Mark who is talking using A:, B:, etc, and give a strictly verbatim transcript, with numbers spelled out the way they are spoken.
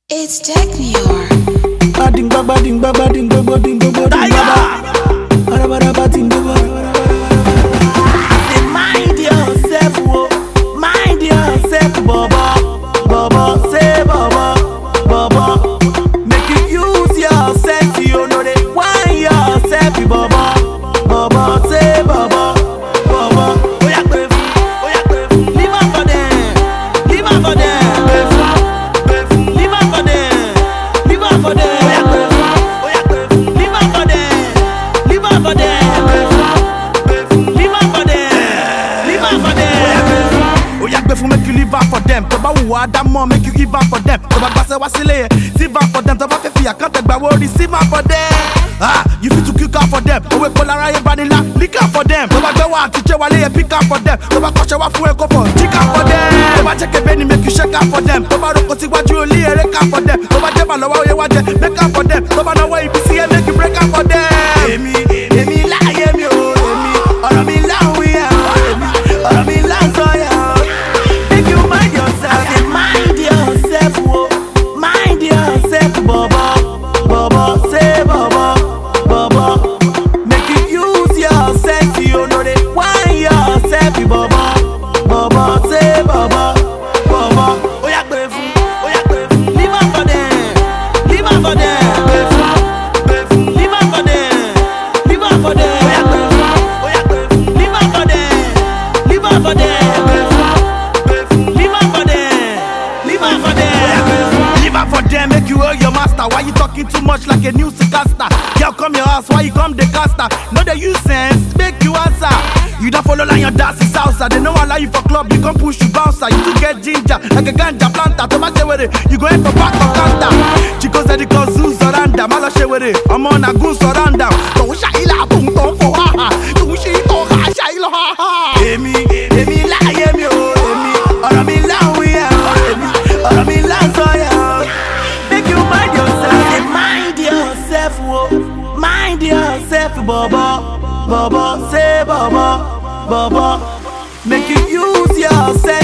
A: It's Technior.
B: Bading ba bading ba bading ba bading ba bading ba bara bara bading ba bara. Say mind yourself, wo. Mind yourself, baba, baba. Say baba, baba. Make you use your sense, you know they want yourself, baba, baba. Say baba, baba. Oh yeah, baby, oh yeah, baby. Leave her for them, leave her for them. For them, oh yeah, oh yeah, leave her for them, leave her for them, leave her for them, leave her for them. Oh yeah, before make you leave her for them. Toba uwa damo make you give her for them. Toba passe wasile, leave her for them. Toba fefi akante gba wo receive her for them. Ah, you fit to kick her for them. Owe kolara ye vanilla, lick her for them. Toba gbe wa kiche wale ye pick her for them. Toba koshe wa fun e go for kick her for them. Toba check e beni make you shake her for them. Toba roko si waju oli ere ka for them. Toba deba lowa oye waje make her for them. Toba na wa ibi si e make you break her for them. Emi, emi la ye mi o, emi, oro mi la wi ya, emi, oro mi la so ya. Make you mind yourself, say mind yourself, wo, mind yourself, baba, baba, say baba, baba. Make you use your sense, you know they want yourself, baba, baba, say baba, baba. Oh yeah, baby, oh yeah, baby, leave her for them, leave her for them. For them, oh yeah, oh yeah, leave her for them, leave her for them, leave her for them, leave her for them, leave her for them. Make you owe your master. Why you talking too much like a newscaster? Girl, come your house. Why you come the caster? No, they use sense. Make you answer. You don't follow like your dance is salsa. They know I like you for club. You come push you bouncer. You do get ginger like a ganja planter. Tomato with it. You go in for back of counter. Chico said it cause Zeus surrender. Malo share with it. I'm on a goose surrender. So shy la boom boom for ha ha. You she oh ha shy la ha ha. Emi, emi la emi oh emi. Ora mi la we ya emi. Ora mi la so ya. Make you mind yourself. Say mind yourself, wo. Mind yourself, baba, baba. Say baba, baba. Make you use yourself.